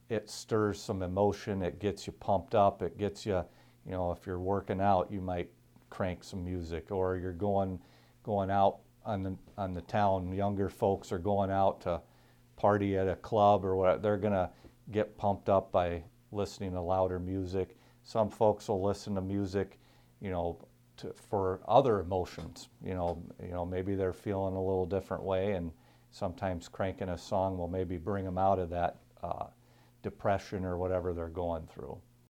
it stirs some emotion, it gets you pumped up, it gets you, if you're working out, you might crank some music, or you're going out on the town, younger folks are going out to party at a club or whatever, they're going to get pumped up by listening to louder music. Some folks will listen to music, for other emotions. Maybe they're feeling a little different way, and sometimes cranking a song will maybe bring them out of that depression or whatever they're going through.